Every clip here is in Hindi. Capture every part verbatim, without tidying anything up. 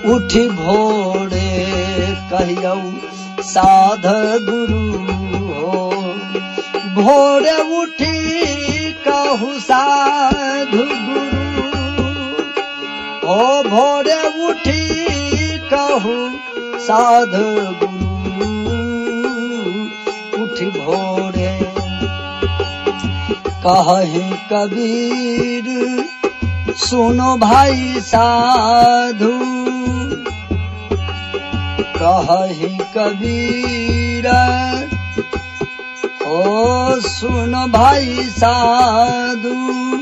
उठी भोरे कहियौ साध गुरु हो। भोरे उठी कहू साधु गुरु हो। भोरे उठी कहू साधु गुरु उठी भोरे कहे कबीर सुनो भाई साधु। कहे कबीर ओ सुनो भाई साधु।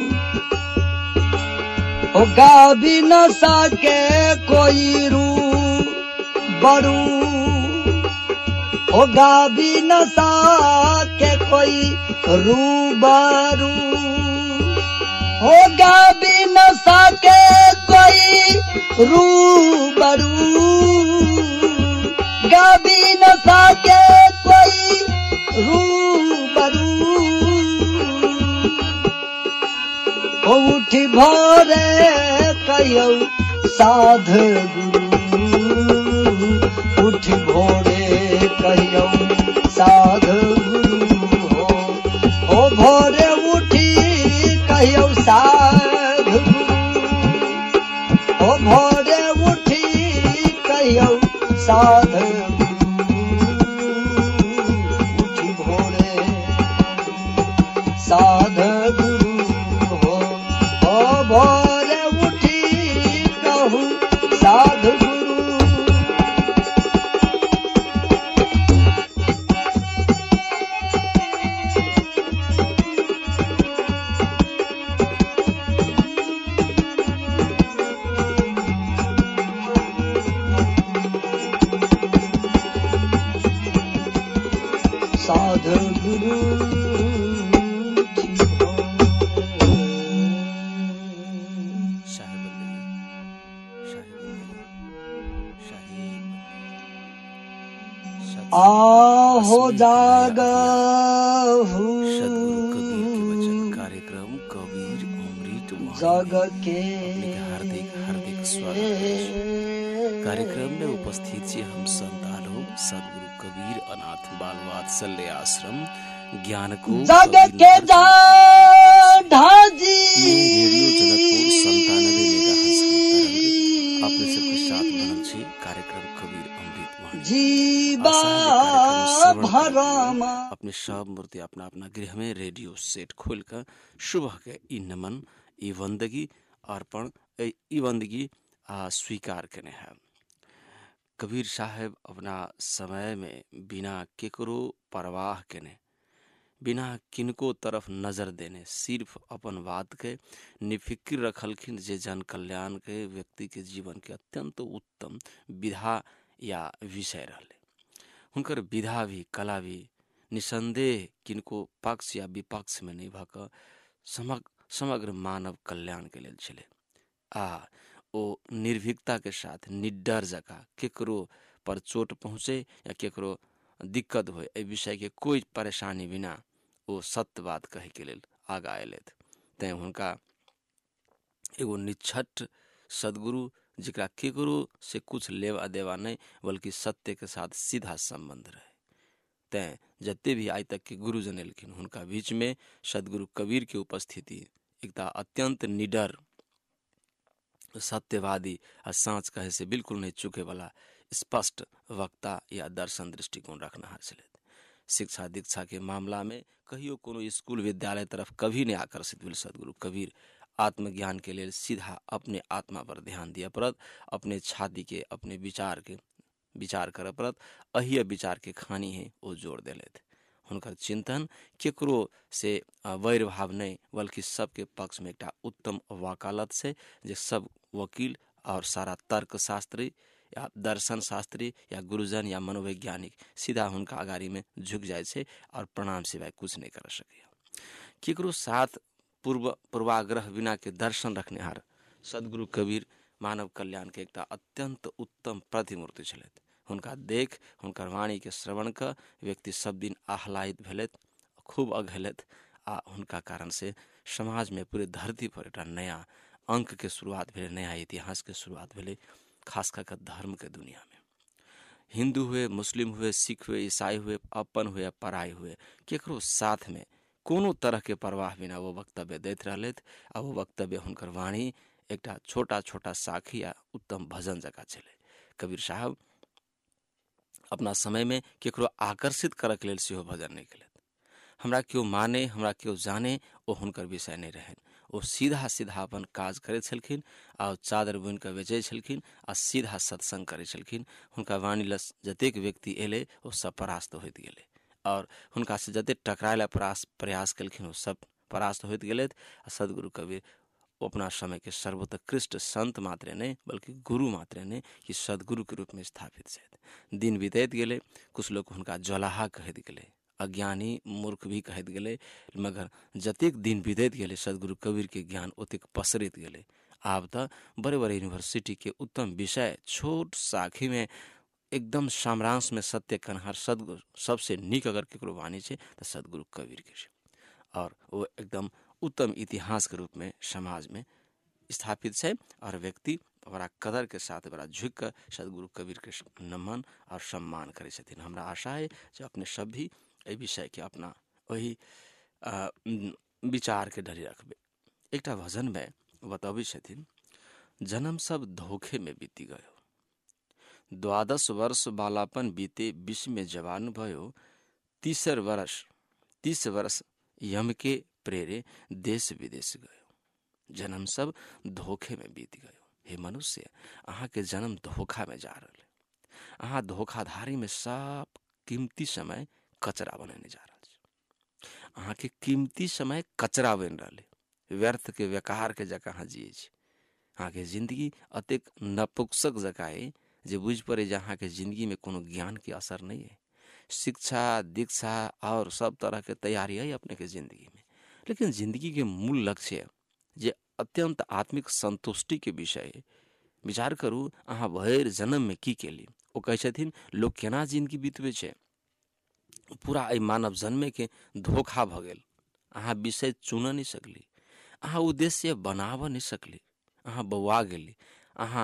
ओ गा भी न सके कोई रू बरू। ओ गा भी न सके कोई रूबरू। होगा भी न सके कोई रूबरू। गा भी न सके कोई रूबरू। हो उठी भोरे कहियौ साधु गुरु। उठी भोरे कहियौ साधु गुरु हो। ओ भोरे उठी कहियौ साधु गुरु। ओ भोरे उठी कहियौ साधु गुरु। उठी भोरे साधु गुरु हो। ओ भोरे उठी कहू साधु गुरु। साधु गुरु आहो जागहु। सद्गुरु कबीर के वचन कार्यक्रम कबीर अमृत जग के हार्दिक हार्दिक स्वागत है। कार्यक्रम में उपस्थित छी हम संतानों सद्गुरु कबीर अनाथ बाल वात्सल्य आश्रम ज्ञान को जग के जा ढाजी संतानवे मेगा अपने सबके साथ बनल छी कार्यक्रम कबीर अमृत वाणी जीवा भरमा। अपने सब मूर्ति अपना अपना गृह में रेडियो सेट खोल कर सुबह के ई नमन ई वंदगी अर्पण ई वंदगी स्वीकार करने हैं। कबीर साहब अपना समय में बिना केकरो परवाह केने बिना किनको तरफ नजर देने सिर्फ अपन बात के निफिक्र रखलखिन जे जन कल्याण के व्यक्ति के जीवन के अत्यंत उत्तम विधा या विषय रहले। हुनकर विधा भी कला भी निसंदेह किनको पक्ष या विपक्ष में नहीं भक समग्र समग्र मानव कल्याण के लेल छले। आ ओ निर्भीकता के साथ निडर जका केकरो पर चोट पहुँचे या केकरो दिक्कत हो ए विषय के कोई परेशानी बिना वो सत्य बात कहे के लेल आगा अयलथि। तैं हुनका एगो निछट सदगुरु जकरा केकरो से कुछ लेवा देवा नहीं बल्कि सत्य के साथ सीधा संबंध रहे। तैं जते भी आज तक के गुरुजन एलखिन हुनका बीच में सदगुरु कबीर के उपस्थिति एकटा अत्यंत निडर सत्यवादी आ साँच कहे से बिल्कुल नहीं चुके वाला स्पष्ट वक्ता या दर्शन दृष्टिकोण रखना छलथि। शिक्षा दीक्षा के मामला में कहियो कोनो स्कूल विद्यालय तरफ कभी नहीं आकर्षित भेल सदगुरु कबीर आत्मज्ञान के लिए सीधा अपने आत्मा पर ध्यान दिया परत, अपने छाती के अपने विचार के विचार कर परत अहिय विचार के खानी है वो जोड़ देलथि। हुनकर चिंतन केकरो से वैर भाव नहीं बल्कि सबके पक्ष में एक उत्तम वकालत से जे सब वकील और सारा तर्क शास्त्री या दर्शन शास्त्री या गुरुजन या मनोवैज्ञानिक सीधा हुनका अगाड़ी में झुक जाए छे और प्रणाम सिवाय कुछ नहीं कर सके। केकरो साथ पूर्व पूर्वाग्रह बिना के दर्शन रखने हार सदगुरु कबीर मानव कल्याण के एक अत्यंत उत्तम प्रतिमूर्ति छलथि। हुनका देख हुनकर वाणी के श्रवण का व्यक्ति सब दिन आह्लादित भेलथि, खूब अघेलथि आ हुनका कारण से समाज में पूरे धरती पर एक नया अंक के शुरुआत भेले, नया इतिहास के शुरुआत भेले। खास कर धर्म के दुनिया में। हिंदू हुए, मुस्लिम हुए, सिख हुए, ईसाई हुए, अपन हुए, पराई हुए, केकरो साथ में कोनो तरह के परवाह बिना वो वक्तव्य दैत रहलथि। आ वो वक्तव्य हुनकर वाणी एकटा छोटा छोटा साखी या उत्तम भजन जकाँ छलै। कबीर साहब अपना समय में केकरो आकर्षित करक लेल सेहो भजन नहीं केलथि। हमरा केओ माने, हमरा केओ जाने, ओ हुनकर विषय नहीं रहनि। ओ सीधा सीधा अपन काज करैत छलखिन आ चादर बुनि कऽ बेचै छलखिन आ सीधा सत्संग करै छलखिन। हुनका वाणी लस जतेक व्यक्ति एले ओ सब परास्त होइत गेलै, और हुनका से जतेक टकराय ला प्रयास प्रयास केलखिन ओ सब परास्त होइत गेलथि। आ सदगुरु कबीर वो अपना समय के सर्वोत्कृष्ट संत मात्रे नहीं बल्कि गुरु मात्रे नहीं कि सदगुरु के रूप में स्थापित छथि। दिन बीतैत गेलै, कुछ लोग हुनका ज्वलाहा कहैत गेलै, अज्ञानी मूर्ख भी कहैत गेलै, मगर जतेक दिन बीतैत गेलै सदगुरु कबीर के ज्ञान ओतेक पसरैत गेलै। आब तऽ बड़े बड़े यूनिवर्सिटी के उत्तम विषय छोट साखी में एकदम सामरांश में सत्य कन्हार सदगुरु सबसे नीक अगर केकरो वाणी छै तऽ सदगुरु कबीर के छै। और वो एकदम उत्तम इतिहास के रूप में समाज में स्थापित है। और व्यक्ति बड़ा कदर के साथ बड़ा झुक कर सदगुरु कबीर के नमन और सम्मान करे छथिन। हमरा आशा है जो अपने सब भी एहि विषय के अपना वही आ, विचार के डरी रखबे। एकटा भजन में बतबै छथिन, जन्म सब धोखे में बीती गयो, द्वादश वर्ष बालापन बीते, बीस में जवान भयो, तीसर वर्ष तीस वर्ष यम के प्रेरे, देश विदेश गयो। जन्म सब धोखे में बीत गयो। हे मनुष्य, अहाँ के जन्म धोखा में जा रहे, अहाँ धोखाधारी में सब कीमती समय कचरा बने जा रहा है। अहाँ के कीमती समय कचरा बन रहे, व्यर्थ के व्यकार के जगह अहाँ जिये छी। अहाँ के जिंदगी अतेक नपुंसक जगह है जे बुझ पड़े जे अहाँ के जिंदगी में कोनो ज्ञान के असर नहीं है। शिक्षा, दीक्षा और सब तरह के तैयारी है अपने के जिंदगी में, लेकिन जिंदगी के मूल लक्ष्य जे अत्यंत आत्मिक संतुष्टि के विषय है। विचार करू, अहाँ भैर जन्म में की केली। ओ कहै छथिन, लोग केना जिंदगी बीतबे छै, पूरा एहि मानव जन्मे के धोखा भ गेल। अहाँ विषय चुन नहीं सकली, अहाँ उद्देश्य बनाब नहीं सकली, अहाँ बौआ गेली, अहाँ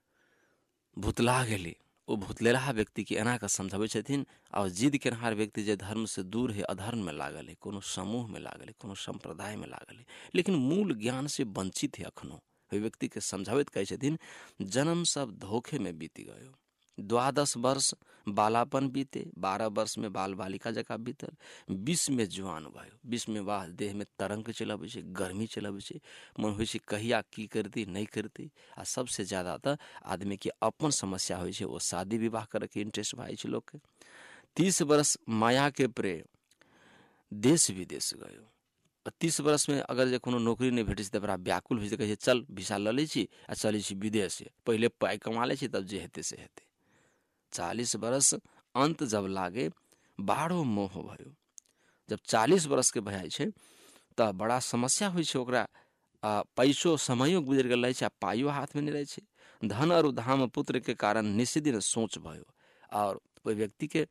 भुतला गेली। ओ भुतलेला व्यक्ति के एना के समझाबै छथिन। और जिद केनहार व्यक्ति जे धर्म से दूर है, अधर्म में लागल है, कोनो समूह में लागल है, कोनो संप्रदाय में लागल है, लेकिन मूल ज्ञान से वंचित है अखनो, वे व्यक्ति के समझावित कहै छथिन, जन्म सब धोखे में बीती गयो, द्वादश वर्ष बालापन बीते, बारह वर्ष में बाल बालिका जका बीतल, बीस में जुआन भयो। बीस में वाह देह में तरंग चलबै छै, गर्मी चलबै छै, मन होइ छै कहिया की करती नहीं करती। आ सबसे ज्यादा तो आदमी के अपन समस्या होइ छै, वो शादी विवाह करे के इंटरेस्ट भाई छै लोग के। तीस वर्ष माया के प्रेम, देश विदेश गयो। तीस वर्ष में अगर जे कोनो नौकरी नहीं भेटे तो बड़ा व्याकुल हो कहे चल भिसा ल लै छी आ चलै छी विदेश, पहले पाई कमा ले छी तब जे हेते से हेते। चालीस वर्ष अंत जब लागे, बाढ़ो मोह भयो। जब चालीस वर्ष के भय छै तब बड़ा समस्या होइ छै ओकरा। आ पैसो समयो गुजर गेल रहे छै, पाइयो हाथ में नहीं रहे छै। धन और धाम पुत्र के कारण निश्चित सोच भयो, और कोई व्यक्ति के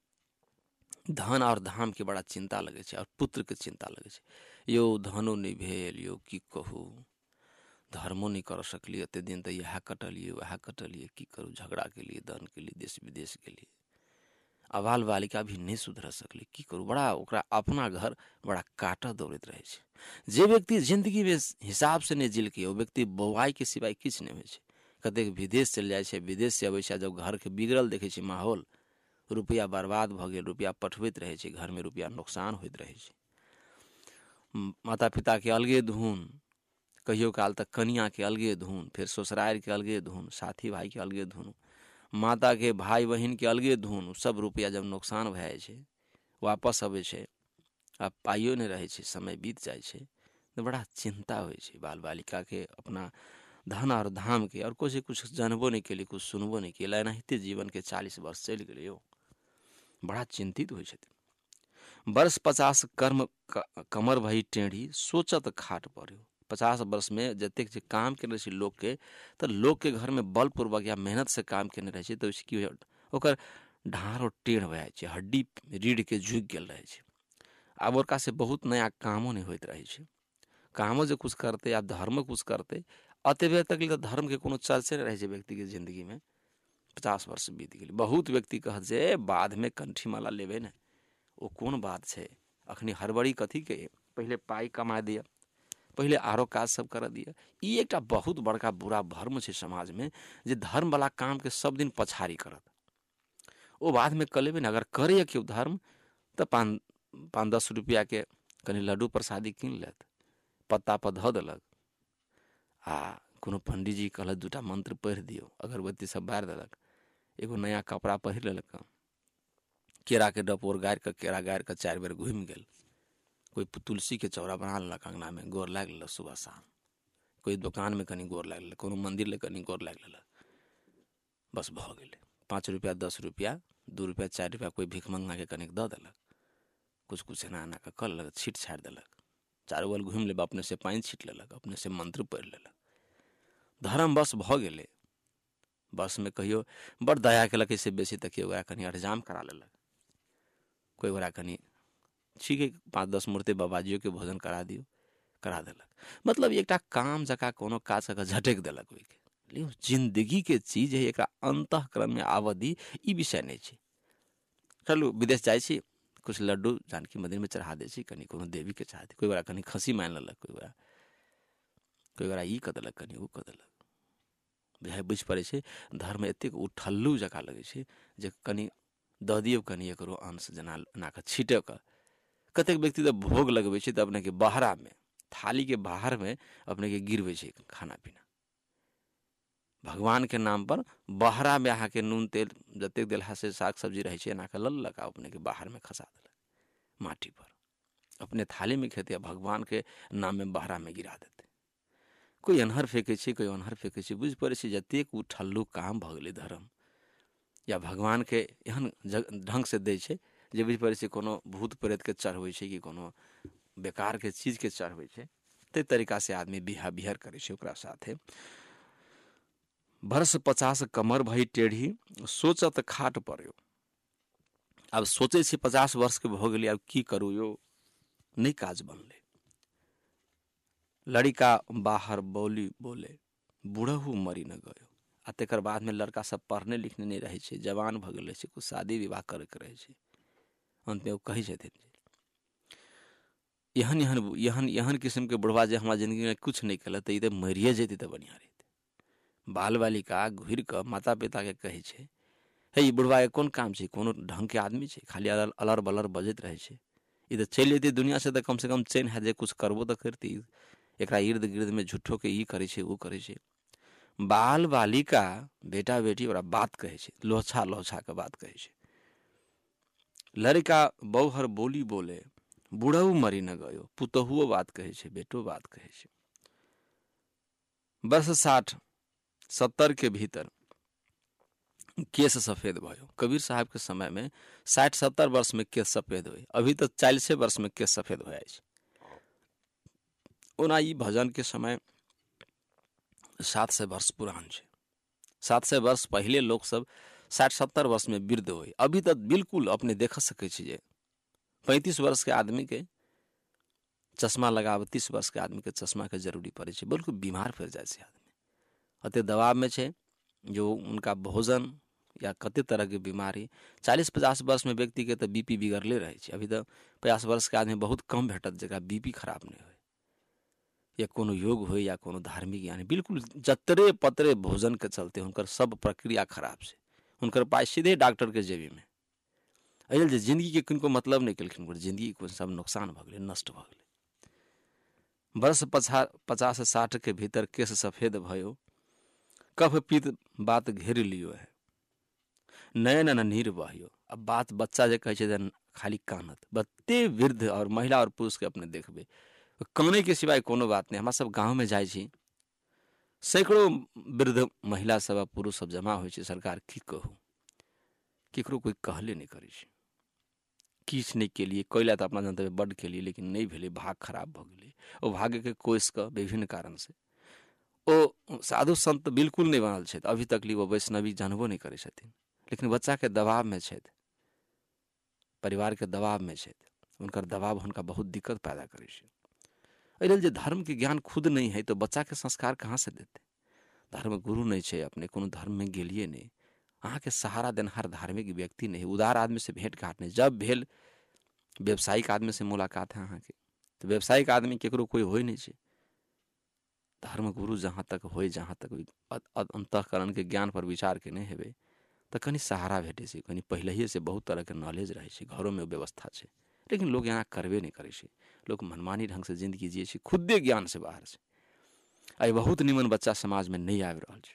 धन और धाम के बड़ा चिंता लगे छै और पुत्र के चिंता लगे छै। यो धनो नहीं भेल, यो की कहू, धर्मो नहीं कर सकली, एते दिन तो यह कटलिए वह कटलिए, की करूँ, झगड़ा के लिए, धन के लिए, देश विदेश के लिए। अबाल बालिका भी नहीं सुधर सकली, की करूँ, बड़ा ओकरा अपना घर बड़ा काट दौड़त रहे छै। जे व्यक्ति जिंदगी में हिसाब से नहीं जिल के, वो व्यक्ति बौआई के सिवाय किछ नहीं होइ छै। कतेक विदेश चल जाए छै, विदेश से अबै छै, जब घर के बिगड़ल देखे छै माहौल, रुपया बर्बाद भ गेल, रुपया पठबैत रहे छै, घर में रुपया नुकसान होइत रहे छै। माता पिता के अलगे धुन, कहियो काल तक कनिया के अलगे धुन, फिर ससुराल के अलगे धुन, साथी भाई के अलगे धुन, माता के भाई बहन के अलगे धुन। सब रुपया जब नुकसान भ जाए छै, वापस अबै छै, आ पाइयो नहीं रहे छै, समय बीत जाए छै, तो बड़ा चिंता होइ छै। बाल बालिका के अपना धन और धाम के, और कुछ कुछ जानबो नहीं केली, कुछ सुनबो नहीं केला, एनाहिते जीवन के चालीस वर्ष चल गए, बड़ा चिंतित होइ छथिन। वर्ष पचास कर्म कमर भई टेढ़ी, सोचत खाट पड़ो। पचास वर्ष में जतेक जे काम केने छै लोग के, तो लोग के घर में बलपूर्वक या मेहनत से काम केने रहे छै, तो की ओकर ढारो टेढ़ भए जाइ छै, हड्डी रीढ़ के झुकि गेल रहे छै। आब ओकरा से बहुत नया कामो नहीं होइत रहे छै। कामो जे कुछ करते या धर्म कुछ करते, अतबे तक ले धर्म के कोनो चर्चे नहीं रहे छै व्यक्ति के जिंदगी में। पचास वर्ष बीत गेल, बहुत व्यक्ति कहत जे बाद में कंठी माला लेबे ने, ओ कोन बात छै, अखनी हड़बड़ी कथी के, पहले पाई कमा दिया, पहले आरो काज सब कर दिया। ई एकटा बहुत बड़का बुरा भर्म छै समाज में, जे धर्म वाला काम के सब दिन पछाड़ी करत, ओ बाद में कर लेबे ने। अगर करे केओ धर्म तो पाँच पाँच दस रुपया के कनी लड्डू प्रसादी कीन लेत, पत्ता पर धऽ देलक, आ कोनो पंडितजी कहलक दूटा मंत्र पढ़ि दियौ, अगरबत्ती सब बारि देलक, एगो नया कपड़ा पहिर लेलक, केरा के डपोर गारि के केरा गारि के चारि बेर घुमि गेल, कोई तुलसी के चौरा बना लेलक अंगना में, गोर लागि लेलक सुबह शाम, कोई दुकान में कनी गोर लागि लेलक, कोनो मंदिर ले कनी गोर लागि लेलक, बस भऽ गेलै। पाँच रुपया दस रुपया दू रुपया चारि रुपया कोई भिख मंगा के कनिक दऽ देलक, कुछ कुछ एना एना के कर लेलक, छीट छाड़ि देलक, चारू बगल घुमि लेब, अपने से पानि छीट लेलक, अपने से मंत्र पढ़ि लेलक, धर्म बस भऽ गेलै। बस में कहियो बड़ दया केलक, इससे बेसी तक ओकरा कनी अठजाम करा लेलक, कोई ओकरा कनी ठीक है पाँच दस मूर्ति बाबाजियो के भोजन करा दियो, करा देलक, मतलब एकटा काम जकाँ कोनो काज कऽ झटक देलक ओइके। लेकिन जिंदगी के चीज है, एकरा अंतःकरण में आबदी ई विषय नहीं छै। चलू विदेश जाइ छी, कुछ लड्डू जानकी मंदिर में चढ़ा दै छी, कनी कोनो देवी के चढ़ा दी, कोई ओकरा कनी खसी मान लेलक, कोई ओकरा कोई ओकरा ई कऽ देलक, कनी ओ कऽ देलक। बुझाइ बुझि पड़ै छै धर्म एतेक उठल्लू जकाँ लगै छै जे कनी दऽ दियौ कनी एकरो अंश, जेना एना कऽ छीटऽ कऽ। कतेक व्यक्ति तो भोग लगबै छै तऽ अपने के बाहरा में, थाली के बाहर में अपने के गिरबै छै खाना पीना, भगवान के नाम पर बाहरा में अहाँ के नून तेल जतेक देलहा से साग सब्जी रहे छै एना के लल लगा अपने के बाहर में खसा देलक माटी पर, अपने थाली में खेते, भगवान के नाम में बाहरा में गिरा देते। कोई अनहर फेंके छै, कोई अनहर फेंके छै, बुझि पड़ै छै जतेक उठल्लू काम भऽ गेलै धर्म या भगवान के एहन ढंग से दै छै जे बुझि पड़ै छै कोनो भूत प्रेत के चढ़बै छै कि कोनो बेकार के चीज के चढ़बै छै, ते तरीका से आदमी बिहा बिहार करे छै ओकरा साथे। वर्ष पचास कमर भई टेढ़ी, सोचत खाट पड़ो। अब सोचे छी पचास वर्ष के भऽ गेलै, अब की करू यौ, नहीं काज बनले। लड़िका बाहर बोली बोले, बूढ़हू मरी न गयो। आ तकर बाद में लड़का सब पढ़ने लिखने नहीं रहे छै, जवान भऽ गेल छै, कुछ शादी विवाह करे के रहे छै, अंत में वो कहे छथिन एहन एहन एहन एहन किस्म के बुढ़वा जे हमारा जिंदगी में कुछ नहीं कल तो ई मरिए जेती तो बढ़िया रहते। बाल बालिका घुर कऽ माता पिता के कहे छै, हे ई बुढ़वा के कोन काम छै, कोनो ढंग के आदमी छै, खाली अलर अलर बलर बजैत रहे छै, ई तो चलि जेती दुनिया से, तो कम से कम चैन है जे कुछ करबो तो करती, एकरा इर्द गिर्द में झूठो के ई करे छै वो करे छै। बाल बालिका बेटा बेटी ओकरा बात कहे छै, लोछा लोछा के बात कहे छै। लड़का बौहर बोली बोले, बूढ़ऊ मरी न गयो, पुतहुओ बात कहे छै, बेटो बात कहे छै। वर्ष साठ सत्तर के भीतर केस सफेद भयो। कबीर साहब के समय में साठ सत्तर वर्ष में केस सफेद हुए, अभी तो चालीस वर्ष में केस सफेद हो जाए। ओना ई भजन के समय सात सौ वर्ष पुरान छै, सात सौ वर्ष पहले लोग सब साठ सत्तर वर्ष में वृद्ध हुए। अभी तक बिल्कुल अपने देख सके जे पैंतीस वर्ष के आदमी के चश्मा लगाब, तीस वर्ष के आदमी के चश्मा के जरूरी पड़े छै, बिल्कुल बीमार पड़ जाए छै आदमी, अते दबाव में छै जो उनका भोजन या कते तरह के बीमारी। चालीस पचास वर्ष में व्यक्ति के तो बीपी बिगड़ले रहे छै, अभी तो पचास वर्ष के आदमी बहुत कम भेटत जगह बीपी खराब नहीं हो, या कोनो योग हो या कोनो धार्मिक, यानी बिल्कुल जतरे पतरे भोजन के चलते उनकर सब प्रक्रिया खराब से, उनकर पाय सीधे डॉक्टर के जेबी में। अइल जे जिंदगी के किनको मतलब नहीं केलखिन, जिंदगी को सब नुकसान भ गेलै, नष्ट भ गेलै। वर्ष पचास साठ के भीतर केस सफेद भयो, कफ पीत बात घेर लियो है, नयन ननीर बहियो। अब बात बच्चा जे कहे छै खाली कानत, बत्ते वृद्ध और महिला और पुरुष के अपने देखबे काने के सिवाय कोनो बात नहीं। हमरा सब गाँव में जाइ छी, सैकड़ों वृद्ध महिला सब पुरुष सब जमा होइ छै, सरकार की कहू, केकरो कोई कहले नहीं करे छै, किछ नहीं के लिए कैला तो अपना जनता बड के लिए, लेकिन नहीं भेले, भाग खराब भ गेलै। ओ भाग्य के कोष के विभिन्न कारण से ओ साधु संत बिल्कुल नहीं बनल छै, अभी तक वो वैष्णवी जानबो नहीं करे छथिन, लेकिन बच्चा के दबाव में छै, परिवार के दबाव में छै, उनकर दबाव हुनका बहुत दिक्कत पैदा करे छै। एहि लेल जे धर्म के ज्ञान खुद नहीं है तो बच्चा के संस्कार कहाँ से देते? धर्म गुरु नहीं है, अपने कोनो धर्म में गेलिए नहीं, अहाँ के सहारा देनहार धार्मिक व्यक्ति नहीं, उदार आदमी से भेंट घाट नहीं, जब भेल व्यवसायिक आदमी से मुलाकात है अहाँ के, तो व्यवसायिक आदमी केकरो कोई हो नहीं है। धर्म गुरु जहाँ तक हो, जहाँ तक अंतःकरण के ज्ञान पर विचार के नहीं हेबे तो कनी सहारा भेटे से, कनी पहले से बहुत तरह के नॉलेज रहे छै, घरों में व्यवस्था है, लेकिन लोग यहाँ करबे नहीं करे छै। लोग मनमानी ढंग से जिंदगी जिये छै, खुदे ज्ञान से बाहर से। आई बहुत निमन बच्चा समाज में नहीं आबि रहल छै।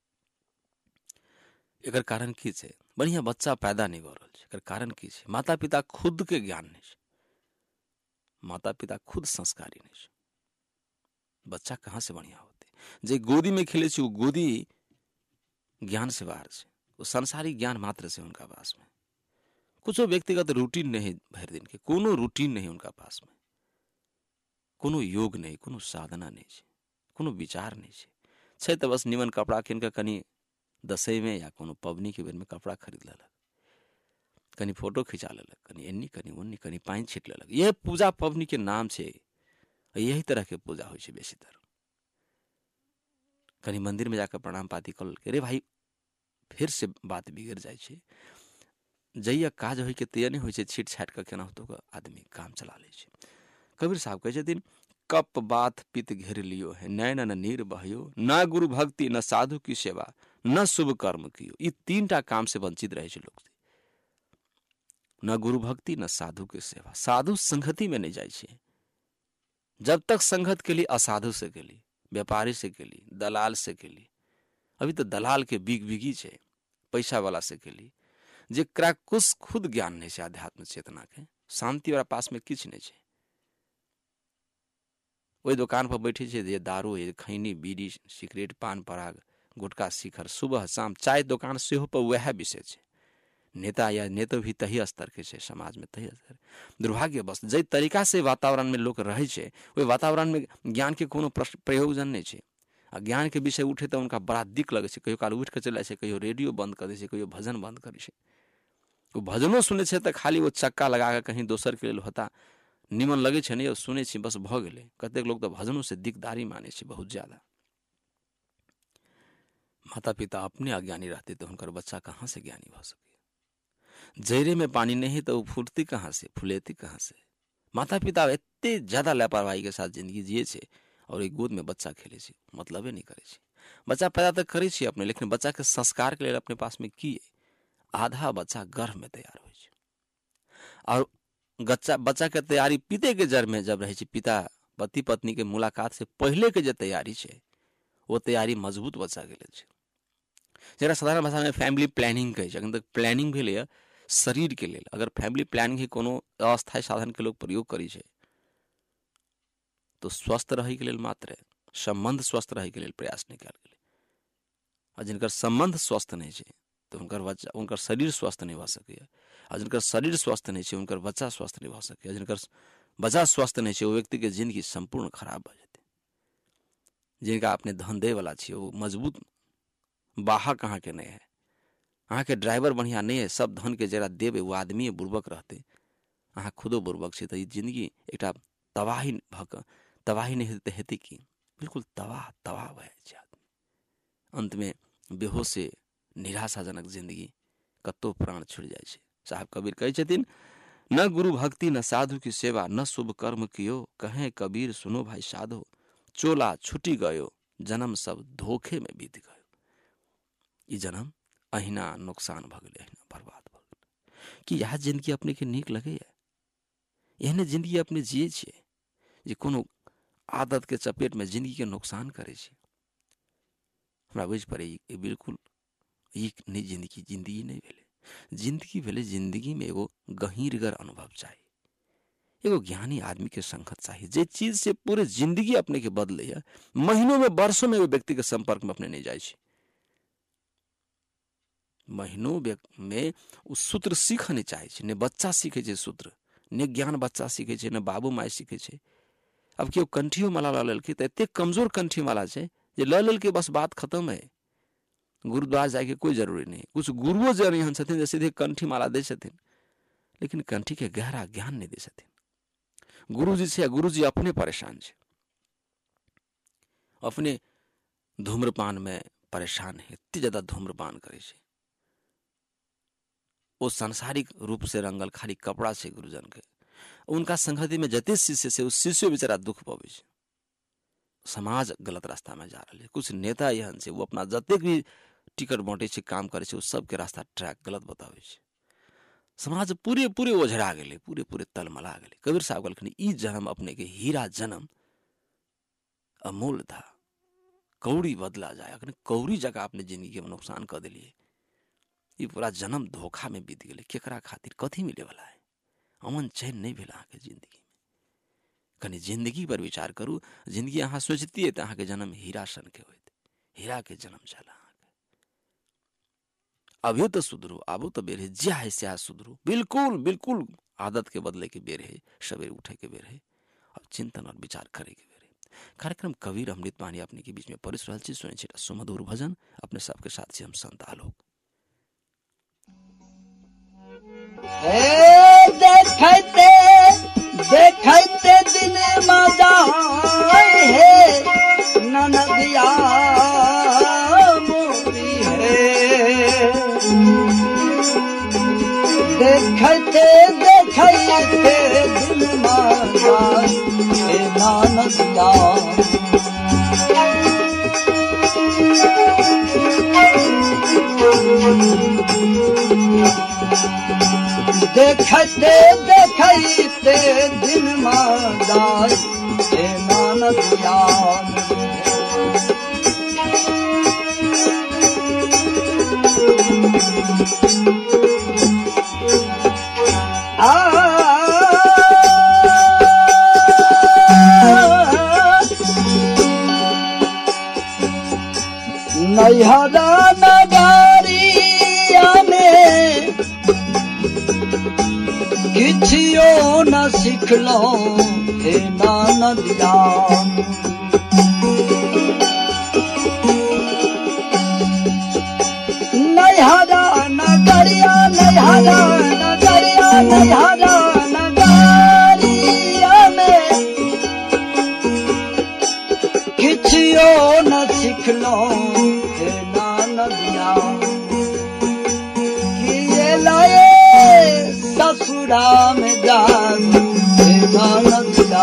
एकर कारण की छै? बढ़िया बच्चा पैदा नहीं भऽ रहल छै। एकर कारण की छै? माता पिता खुद के ज्ञान नहीं छै, माता पिता खुद संस्कारी नहीं छै। बच्चा कहाँ से बढ़िया होते? जे गोदी में खेले छै वो गोदी ज्ञान से बाहर से, वो संसारिक ज्ञान मात्र से उनका पास में। कुछ व्यक्तिगत रूटीन नहीं भर दिन के, कोनो रूटीन नहीं उनका पास में, कोनो योग नहीं, कोनो साधना नहीं है, कोनो विचार नहीं है। छै तो बस निमन कपड़ा किन के कनी दसई में या कोनो पबनी के बेर में कपड़ा खरीद लेलक, कनी फोटो खिंचा लेलक, कनी एन्नी कनी ओन्नी कनी पानी छीट लेलक। यह पूजा पबनी के नाम से, यही तरह के पूजा हो बेसीतर। कनी मंदिर में जाकर प्रणाम पाती कर लेलक, रे भाई फिर से बात बिगड़ जाए छै। जहिया काज हो के तैयार नहीं हो, छीट छाट के केना होतो आदमी काम चला ले छै। कबीर साहब कहे छथिन, कप बात पित घेर लियो है, नैन न नीर बहियो, न गुरु भक्ति न साधु की सेवा, न शुभ कर्म कियो। ये तीन टा काम से वंचित रहे छै लोग, न गुरु भक्ति न साधु के सेवा। साधु संगति में नहीं जाए छै, जब तक संगत के लिए असाधु से के लिए, व्यापारी से के लिए, दलाल से के लिए। अभी तो दलाल के बिग बिगी छै, पैसा वाला से के लिए, जेकरा कुछ खुद ज्ञान नहीं है आध्यात्म चेतना के, शांति वाला पास में किछ नहीं है। वही दुकान पर बैठे छे, जे दारू है, खैनी बीड़ी सिगरेट पान पराग गुटका शिखर, सुबह शाम चाय दुकान सेहो पर वह विषय है। नेता या नेता भी तही स्तर के छे, समाज में तही स्तर। दुर्भाग्य बस जे तरीका से वातावरण में लोग रहे छे, वही वातावरण में ज्ञान के कोनो प्रयोजन नहीं है। आ ज्ञान के विषय उठे तो उनका बड़ा दिक्क लगे छै, कहियो काल उठ के चले छै, कहियो रेडियो बंद कर दे छै, कहियो भजन बंद करे छै। वो भजनो सुने छै तो खाली वो चक्का लगा के कहीं दोसर के लेल होता निमन लगे छै, नहीं सुने छी बस भ गेले। कतेक लोग तो भजनों से दिकदारी माने छै बहुत ज्यादा। माता पिता अपने अज्ञानी रहते तो उनकर बच्चा कहाँ से ज्ञानी भ सके? जैरे में पानी नहीं तो फूटती कहाँ से, फुलेती कहाँ से? माता पिता एते ज्यादा लापरवाही के साथ जिंदगी जिये छे और एक गोद में बच्चा खेले छे, मतलबे नहीं करे छे। बच्चा पैदा तो करे छे अपने, लेकिन बच्चा के संस्कार के लिए अपने पास में की है? आधा बच्चा गर्भ में तैयार हो छे, और बच्चा बच्चा के तैयारी पिते के जड़ में जब रहे छे, पिता पति पत्नी के मुलाकात से पहले के जो तैयारी छे, वो तैयारी मजबूत बच्चा के लिए छे। जरा साधारण भाषा में फैमिली प्लानिंग कहे छे, तो प्लानिंग भेल है शरीर के लिए। अगर फैमिली प्लानिंग ही कोनो अस्थायी साधन के लोग प्रयोग करी छे तो स्वस्थ रहे के लिए मात्र संबंध स्वस्थ रहे के लिए प्रयास नहीं कल गेल। और जिनकर संबंध स्वस्थ नहीं है तो उनकर बच्चा उनकर शरीर स्वस्थ नहीं भ सके। और जिनकर शरीर स्वस्थ नहीं है उनकर बच्चा स्वस्थ नहीं भ सके। जिनकर बच्चा स्वस्थ नहीं है वो व्यक्ति के जिंदगी संपूर्ण खराब भ जाते। जिनका अपने धन दे वाला छे वो मजबूत बाहा कहाँ के नहीं है, अहाँ के ड्राइवर बढ़िया नहीं है, सब धन के जरा देवे वो आदमी बुर्बक रहते, अहाँ खुदो बुर्बक छे, तो ये जिंदगी एक तबाही भक तबाही नहीं हेते हेते की बिल्कुल तबाह तबाह भए जाए आदमी। अंत में बेहोश से निराशाजनक जिंदगी कतो प्राण छुड़ जाए छे। साहब कबीर कहे छथिन, न गुरु भक्ति न साधु की सेवा, न शुभ कर्म कियो, कहे कबीर सुनो भाई साधो, चोला छुटी गयो जन्म सब धोखे में बीत गयो। ई जन्म अहिना नुकसान भ गेले, अहिना बर्बाद भ गेले। कि यह जिंदगी अपने के नीक लगे है? एहने जिंदगी अपने जिये छे जे कोनो आदत के चपेट में जिंदगी के नुकसान करे छे? हमरा बुझ पड़े ई बिल्कुल ई नहीं जिंदगी जिंदगी नहीं भेले। जिंदगी भेले जिंदगी में एगो गहीरगर अनुभव चाहिए, एगो ज्ञानी आदमी के संगत चाहिए, जे चीज से पूरे जिंदगी अपने के बदले है। महीनों में वर्षों में वो व्यक्ति के संपर्क में अपने नहीं जाए छे। महीनों में उस सूत्र सीख नहीं चाहे छे, ने बच्चा सीखे छे सूत्र, ने ज्ञान बच्चा सीखे छे, ने बाबू माय सीखे छे। अब केओ कंठियो माला ल लेलकै तो एते कमजोर कंठी माला छे जे ल लेलकै बस बात खत्म है। गुरुद्वारा जाके कोई जरूरी नहीं। कुछ गुरुओं जो एहन छथिन जे सीधे कंठी माला दे छथिन, लेकिन कंठी के गहरा ज्ञान नहीं दे छथिन। गुरुजी छे, गुरुजी अपने परेशान छे। अपने धूम्रपान में परेशान है, एते ज्यादा धूम्रपान करे छे। वो सांसारिक रूप से रंगल खाली कपड़ा से गुरुजन के उनका संगति में जते शिष्य से उस शिष्य बेचारा दुख पावे छे। समाज गलत रास्ता में जा रहा है। कुछ नेता यहन से वो अपना जतेक भी टिकट बांटे छे, काम करे छे, उस सब के रास्ता ट्रैक गलत बतावे छे। समाज पूरे पूरे ओझरा गेले, पूरे पूरे तलमला गेले। कबीर साहब कहलखिन ई जन्म अपने के हीरा जन्म अमूल था, कौड़ी बदला जाए। अखन कौड़ी जगह अपने जिंदगी के नुकसान कर दिलिए। ये पूरा जन्म धोखा में बीत गेले। केकरा खातिर कथी मिले वाला है? अमन चैन नहीं भेला अहाँके जिंदगी में। कनी जिंदगी पर विचार करू। जिंदगी अहाँ सोचतिए तो अहाँके जन्म हीरा सन के होइत, हीरा के जन्म चला। अभी तो सुधरू, आबो तो बेर है, ज्या है स्या सुधरू। बिल्कुल बिल्कुल आदत के बदले के बेर है, सवेरे उठे के बेर है, अब चिंतन और विचार करे के बेर है। कार्यक्रम कबीर अमृत वाणी अपने के बीच में परिस रहल छी। सुनै छी सुमधुर भजन अपने सबके साथ छी हम संत आलोक। देखते देखते दिन मजा है, ननदिया मोरी है। देखते देखते दिन मजा है, ननदिया देखते देखते दिन मादाई हे नानकिया। नैहरा नगारिया में किछियो न सिखलो हे नानदिया। नैहरा नगरिया नैहरा नगरिया नैहरा नगरिया में किछियो न सिखलो हे नानदिया। किए लाए ससुरा में जान हे नानदिया।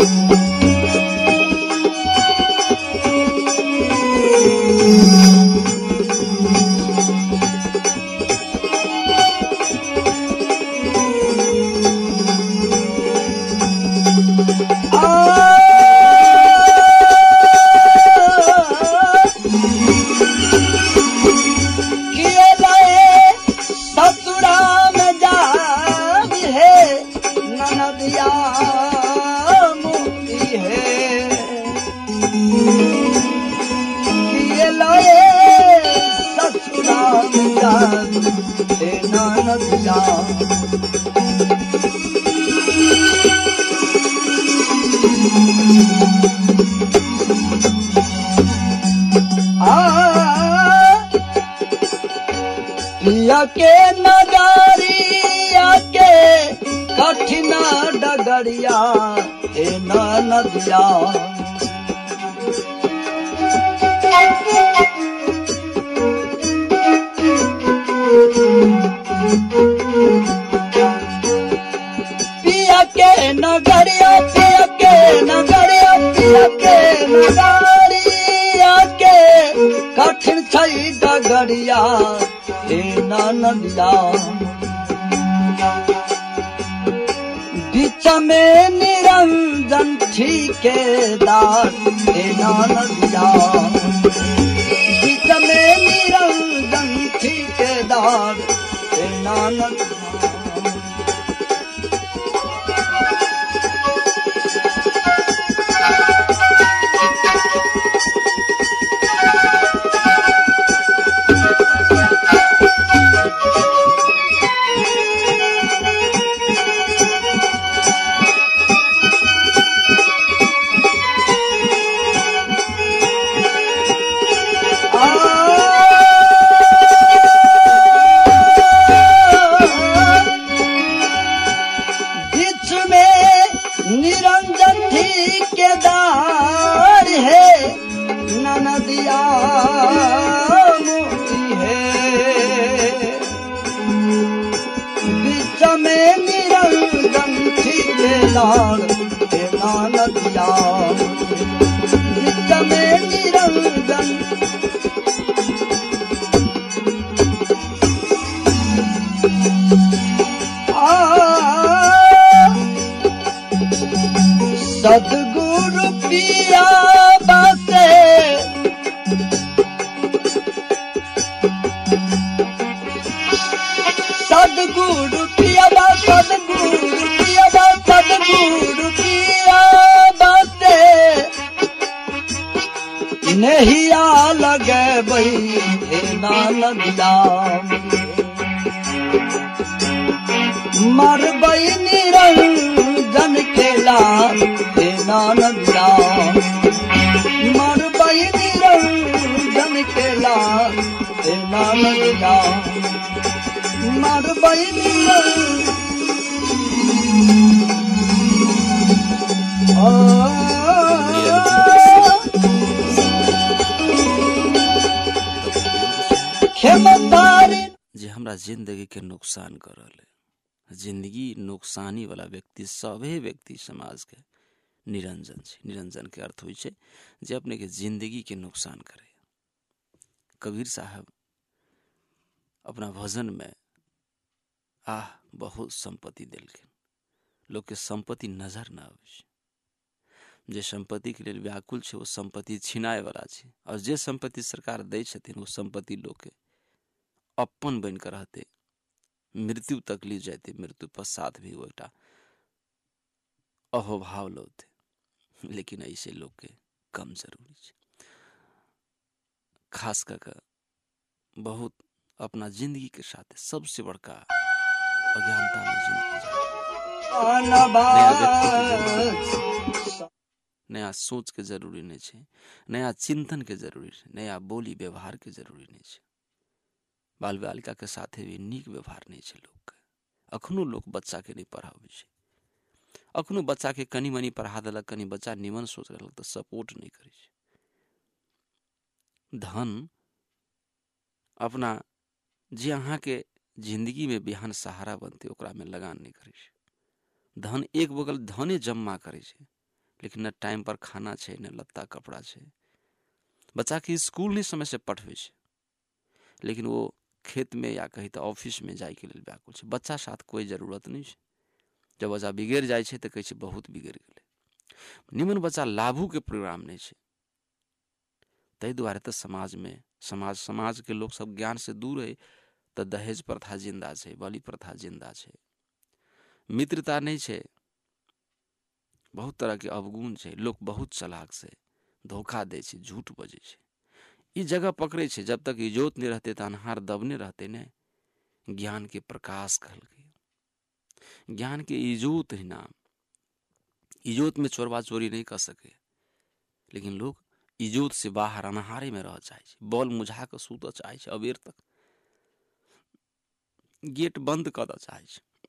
पिया के नगारिया के कठिन डगरिया हे नानदिया। पिया के नगरिया पिया के नगरिया पिया के नगरिया के कठिन छई डगरिया हे नानदिया। बीच में निरंजन ठेकेदार हे नानदिया। बीच में निरंजन ठेकेदार हे नानदिया। के दार हे नानकिया चित्त में निरंजन सदगुरु पिया बाते सदगुरु पिया बा सदगुरु पिया बा सदगुरु पिया बाते नहीं आ लगे बई हे नानकिया मर बई निरंजन केला हे नानकिया मर बई निरंजन केला हे नानकिया मर बई निरंजन क्षमतारी जे हमरा जिंदगी के नुकसान कर रहे जिंदगी नुकसानी वाला व्यक्ति सभे व्यक्ति समाज के निरंजन छै। निरंजन के अर्थ होइ छै जे अपने के जिंदगी के नुकसान करे। कबीर साहब अपना भजन में आह बहुत संपत्ति देलखिन, लोग के संपत्ति नजर न आवे छै। जे संपत्ति के लेल व्याकुल छै वो संपत्ति छिनाए वाला छै, और जे संपत्ति सरकार दै छथिन वो संपत्ति लोग के अपन बन कर रहते मृत्यु तक ली जाते, मृत्यु पश्चात भी वो एक अहोभाव लोते। लेकिन ऐसे लोग के कम जरूरी है, खास कर बहुत अपना जिंदगी के साथ सबसे बड़का अज्ञानता में जिंदगी जाए। नया सोच के जरूरी नहीं है, नया चिंतन के जरूरी है, नया बोली व्यवहार के जरूरी नहीं है। बाल बालिका के साथे भी नीक व्यवहार नहीं है लोग के। अखनो लोग बच्चा के नहीं पढ़ावे छै, अखनो बच्चा के कनी मनी पढ़ा देलक, कनी बच्चा निमन सोच रहलक तो सपोर्ट नहीं करे छै। धन अपना जे अहाँ के जिंदगी में बिहान सहारा बनते ओकरा में लगान नहीं करे छै। धन एक बगल धने जमा करे छै, लेकिन न टाइम पर खाना छै, न लत्ता कपड़ा छै। बच्चा के स्कूल नहीं समय से पढ़वे छै, लेकिन वो खेत में या कहीं तो ऑफिस में जाए के लिए व्याकुल छै। बच्चा साथ कोई जरूरत नहीं है। जब बच्चा बिगड़ जाए छै तो कहे छै बहुत बिगड़ गेले। निमन बच्चा लाभू के प्रोग्राम नहीं है। तै दुआरे तो समाज में समाज समाज के लोग सब ज्ञान से दूर है तो दहेज प्रथा जिंदा है, बलि प्रथा जिंदा है, मित्रता नहीं है, बहुत तरह के अवगुण है। लोग बहुत चालाक से धोखा दे छै, झूठ बजे छै। ई जगह पकड़े छै, जब तक इजोत नहीं रहते तो अनहार दबने रहते ने। ज्ञान के प्रकाश कहल गई, ज्ञान के इजोत ही नाम। इजोत में चोरबा चोरी नहीं कर सके, लेकिन लोग इजोत से बाहर अनहारे में रह चाहे, बॉल मुझा के सूत चाहे, अबेर तक गेट बंद कर चाहे।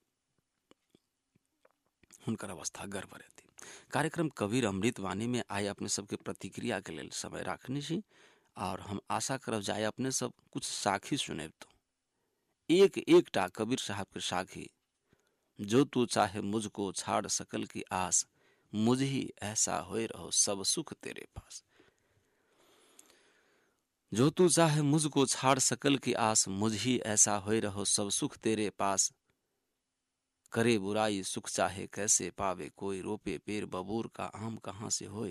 हुनकर अवस्था गर्भ रहती। कार्यक्रम कबीर अमृत वाणी में आए अपने सबके प्रतिक्रिया के लिए समय राखनी छी, और हम आशा करब जाए अपने सब कुछ साखी सुने। तो एक एक टा कबीर साहब के साखी, जो तू चाहे मुझको छाड़ सकल की आस, मुझ ही ऐसा होए रहो सब सुख तेरे पास। जो तू चाहे मुझको छाड़ सकल की आस, मुझ ही ऐसा होए रहो सब सुख तेरे पास। करे बुराई सुख चाहे कैसे पावे कोई, रोपे पेड़ बबूर का आम कहां से होए।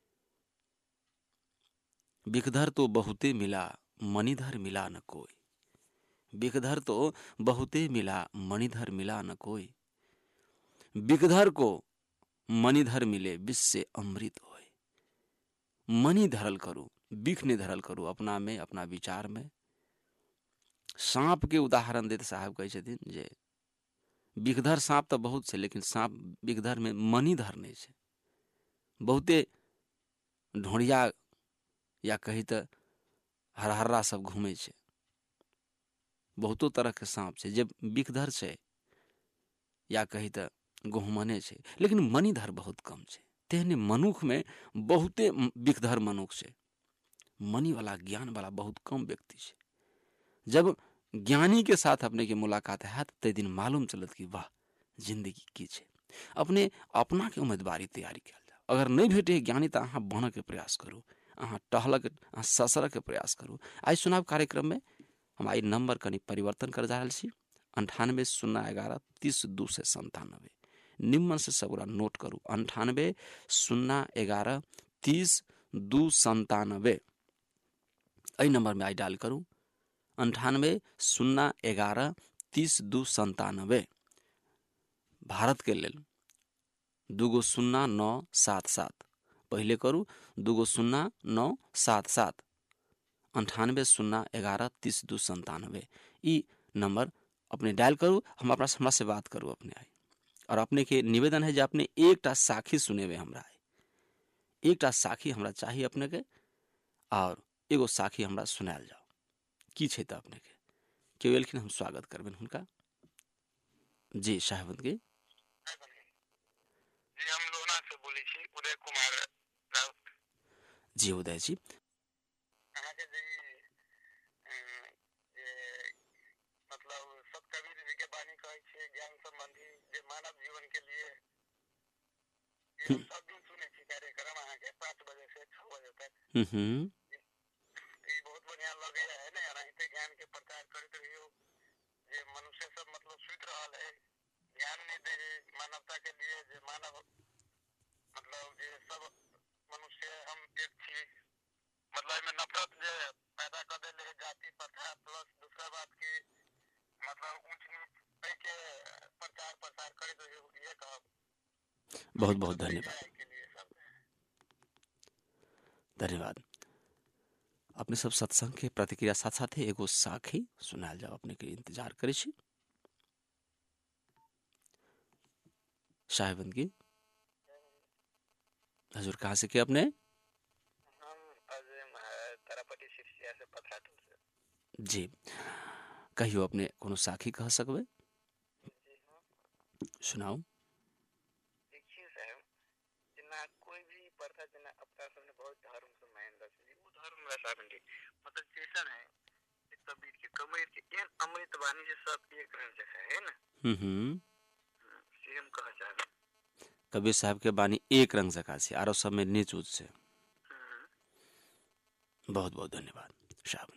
बिखधर तो बहुते मिला मणिधर मिला न कोई, बिखधर तो बहुते मिला मणिधर मिला न कोई। बिखधर को मणिधर मिले विष से अमृत होए। मणि धरल करू, बिख ने धरल करू अपना में, अपना विचार में। सांप के उदाहरण देते साहब कहे छथिन जे बिखधर सांप तो बहुत से, लेकिन सांप बिखधर में मणिधर नहीं है। बहुते ढोड़िया या कही तो हरहर्रा सब घूमे छे, बहुतो तरह के सांप छे जे बिखधर छे या कही तो गहुमने छे, लेकिन मणिधर बहुत कम छे। तेहने मनुख में बहुते बिखधर मनुख छे, मणि वाला ज्ञान वाला बहुत कम व्यक्ति छे। जब ज्ञानी के साथ अपने की मुलाकात है ते दिन मालूम चलत कि वाह जिंदगी की छे। अपने अपना के उम्मीदवारी तैयारी कल जाओ। अगर नहीं भेटे ज्ञानी तो अहाँ बन के प्रयास करूँ, अहाँ टहल के अहाँ ससर के प्रयास करूँ। आई चुनाव कार्यक्रम में हम आई नंबर कनी परिवर्तन कर जा रहा छी, अंठानबे शून्य ग्यारह तीस दू से संतानबे। निम्न से सबरा नोट करू, अंठानबे शून्य ग्यारह तीस दू संतानबे। अई नंबर में आई डायल करूँ, अंठानबे शून्य ग्यारह तीस दू संतानबे। भारत के लेल दूगो शून्य नौ सात सात पहले करू, दूगो शून्य नौ सात सात अंठानबे शून्य ग्यारह तीस दू संतानबे। ई नंबर अपने डायल करू, हम अपना हमरा से बात करू अपने आई। और अपने के निवेदन है जो अपने एकटा साखी सुनेबे हमरा आई, एकटा साखी हमरा चाहिए अपने के, और एगो साखी हमरा सुनायल जाओ। की छै त अपने के केओ एलखिन, हम स्वागत करबेन हुनका। जी साहेबन के जी हम लोहना से बोले छी, उदय कुमार राउत। जी उदय जी, अहाँ के जी जे मतलब सब कबीर जी के बानी कहै छै ज्ञान संबंधी जे मानव जीवन के लिए ये हम सब दिन सुने छी कार्यक्रम अहाँ के पाँच बजे से छह बजे तक। हम्म ई बहुत बढ़िया लगे है ना, अनाहिते ज्ञान के प्रचार करते रहियो। जे मनुष्य सब मतलब सुत रहल है, ज्ञान नहीं दे मानवता के लिए, जे मानव मतलब जे सब मनुष्य हम एक छी, मतलब में नफरत जे पैदा कर देले जाति प्रथा प्लस दूसरा बात की मतलब ऊंच नीच के प्रचार प्रसार करे तो ये कहब। बहुत बहुत धन्यवाद, धन्यवाद। अपने सब सत्संग के प्रतिक्रिया साथ साथ एगो साखी सुनायल जाओ, अपने के इंतजार करे छी। साहेबन की हजूर कहाँ से के अपने? हम तारापट्टी सिरसिया से पथराटू से। जी कहियो अपने कोनो साखी कह सकबे? जी हाँ सुनाओ। देखिए साहब, जिना कोई भी प्रथा जिना अपना सबने बहुत धर्म से मान रखी, वो धर्म में साहब जी मतलब जैसा है इस कबीर के कबीर के एन अमृत वाणी से सब एक रंग जैसा है ना। हम्म सेम कह चाहे कबीर साहब के बानी एक रंग जका से, आरो सब में नीच ऊंच से। बहुत बहुत धन्यवाद साहब।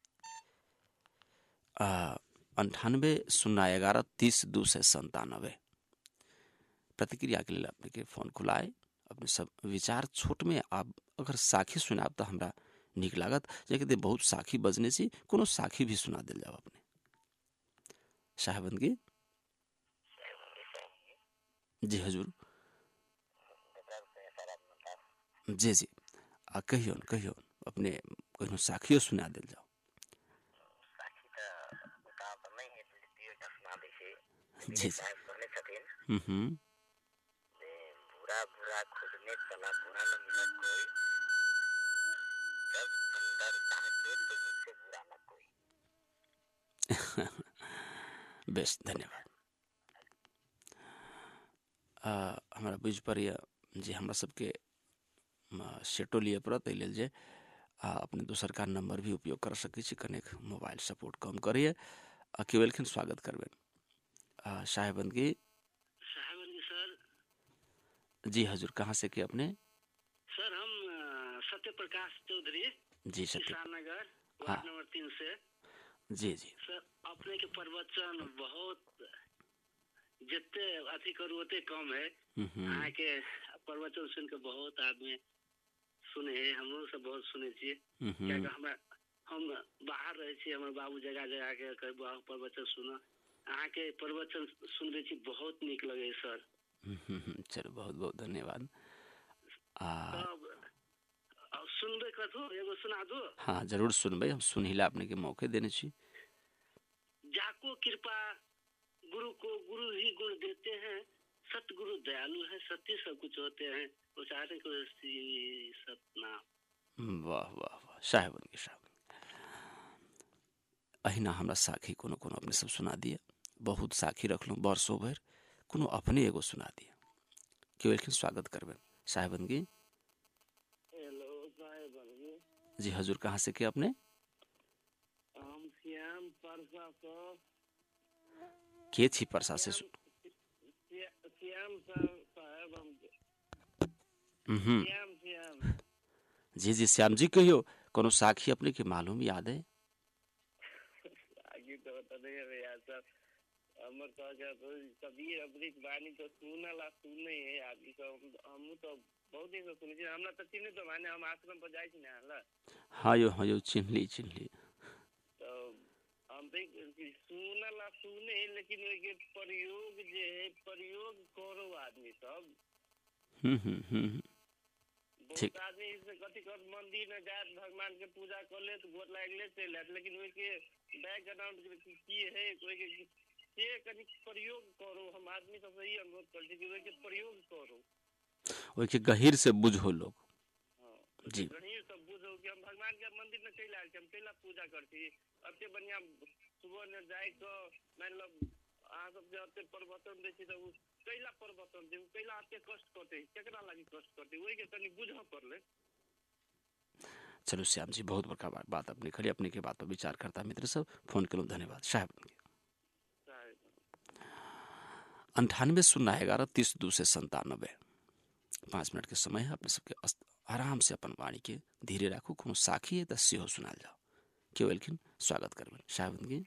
अंठानबे शून्य ग्यारह तीस दू से संतानबे प्रतिक्रिया के लिए अपने के फोन खुलाए। अपने सब विचार छोट में आप अगर साखी सुनाब तो हमरा निक लागत, जे बहुत साखी बजने से कोनो साखी भी सुना दिल जाओ अपने साहबन की। जी हजूर, जी जी आ कहियो कहियो अपने कोनो साखियो सुना दिल जाओ। जी जी हम्म बुरा बुरा खोजने चला, बुरा न मिला कोई, जब अंदर ताके तो मुझसे बुरा न कोई। बेस धन्यवाद। हमारा बुझ पर जे हमरा सबके सेटो लिए पड़त, एहि लेल जे आ अपने दोसर का नंबर भी उपयोग कर सकै छी, कनेक मोबाइल सपोर्ट कम करिए। आ केवल एलखिन स्वागत करबेन साहेबन की। साहेबन की सर। जी हजूर कहाँ से के अपने? सर हम सत्य प्रकाश चौधरी, जी सत्य नगर वार्ड नंबर तीन से। जी जी सर अपने के प्रवचन बहुत जितने अथी करू उतने कम है। अहाँ के प्रवचन सुन के बहुत आदमी सुने है, हमरो सब बहुत सुने छी। क्या हमरा हम बाहर रहे छी, हमर बाबू जगह जगह के कहबो प्रवचन सुना, अहाँ के प्रवचन सुनबे छी बहुत निक लगे सर। चलो बहुत बहुत धन्यवाद। आ सुनबे कथो एगो सुना दो। हाँ जरूर सुनबे, हम सुनहिला अपने के मौके देने छी। जाको कृपा गुरु को गुरु ही गुण देते हैं, सतगुरु दयालु है, सत्य सब कुछ होते हैं, उचारे को सतना। वाह वाह वाह साहेबन के साहब, अहिना हमरा साखी कोनो कोनो अपने सब सुना दिए। बहुत साखी रखलूँ वर्षों भर, कोनो अपने एगो सुना दिए। क्यों एक स्वागत करबेन साहेबन की। हेलो साहेबन की। जी हजूर कहाँ से के अपने? हम श्याम परसा से। के छी परसा से? श्याम साहब साहब हम हम्म श्याम श्याम जी जी श्याम जी कहियो कोनो साखी अपने के मालूम याद है? आगे तो बता दे यार सर हमर कह जा तो कबीर अमृत वाणी तो सुनला सुने है आदमी तो हम तो बहुत दिन से सुने छी हमरा तो चिन्ह तो माने हम आश्रम पर जाई छी ना हला हाँ यो हाँ यो चिन्हली चिन्हली तो हम भी सुनला सुने लेकिन के प्रयोग जे है प्रयोग करो आदमी सब हम्म हम्म हम्म ठीक। बहुत आदमी से कथी कर मंदिर में जाए भगवान के पूजा कर ले तो गोट लाग ले चल जात लेकिन ओइ के बैकग्राउंड की है कोई के से कनी प्रयोग करो हम आदमी सब सही अनुरोध कर छी कि ओइ के प्रयोग करो ओइ के गहीर से बुझो लोग। हां जी गणित सब बुझो कि हम भगवान के मंदिर में चल आल छी हम कैला पूजा करती अब से बढ़िया सुबह में जाए तो मान लो आ सब जते परिवर्तन दै छी तो कैला परिवर्तन दे कैला आपके कष्ट करते केकरा लागी कष्ट करते ओइ के तनी बुझ पड़ले। चलो श्याम जी बहुत बड़का बात अपने करी अपने के बात पर विचार करता मित्र सब फोन के लिए धन्यवाद साहब। अंठानवे शून्य ग्यारह तीस दो से संतानबे पाँच मिनट के समय है अपने सबके आराम से अपन वाणी के धीरे राखू कोनो साखी है तो सेहो सुनाल जाओ केवल किन स्वागत करबे साहब जी।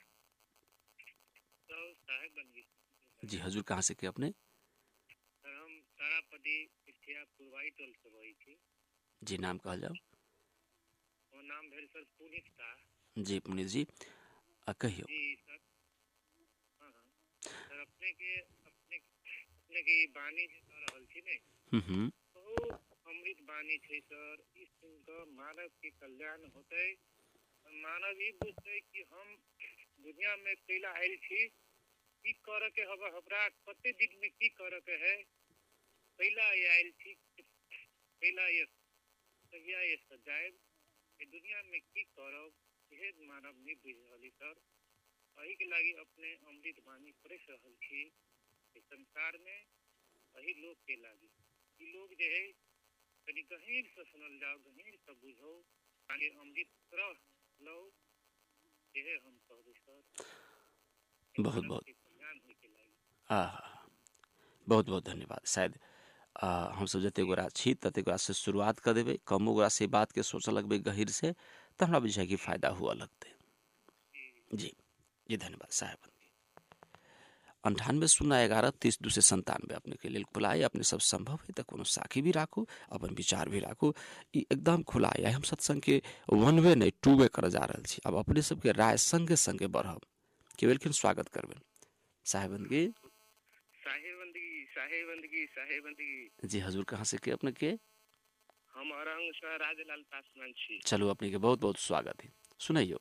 जी हजूर कहाँ से के अपने? हम तारापति इतिया पुरवाई टोल से वही थी। जी नाम कहल जाओ? वो नाम भेल सर पुनीत का। जी पुनीत जी आ कहियो। जी सर हां हां सर अपने के अपने अपने के बानी जे कर रहल छी ने हम्म हम्म तो अमृत बानी छै सर इस का मानव के कल्याण होतै मानव ई बुझतै कि हम दुनिया में कैला आइल छी की करे के हवा हमरा कते दिन में की करे के है पहला ये आइल छी पहला ये सहिया ये सजाए ये दुनिया में की करब ये मानव नहीं बुझ रहली सर एही के लागी अपने अमृत वाणी पढ़ रहल छी इस संसार में वही लोग के लागी ई लोग जे है कनी गहीर से सुनल जाओ गहीर से बुझो आगे अमृत रह लो ये हम कहबे सर बहुत बहुत हाँ बहुत बहुत धन्यवाद। शायद आ, हम सब जते गोरा छी तते गोरा से शुरुआत कर देवे कमो गोरा से बात के सोच लगबे गहिर से तो हमरा बुझाय कि फायदा हुआ लगते। जी जी धन्यवाद साहब। अंठानवे शून्य ग्यारह तीस दो से संतानवे अपने के लिए खुला है अपने सब संभव है तो कोनो साखी भी राखू अपन विचार भी राखू एकदम खुला है हम सत्संग के वन वे नहीं टू वे कर जा रहे छी अब अपने सबके राय संगे संगे बढ़ब केवल किन स्वागत करबे साहेबंदगी साहेबंदगी साहेबंदगी साहेबंदगी। जी हजूर कहाँ से के अपने के? हम औरंग शाह राजलाल पासवान छी। चलो अपने के बहुत बहुत स्वागत है सुनाइयो।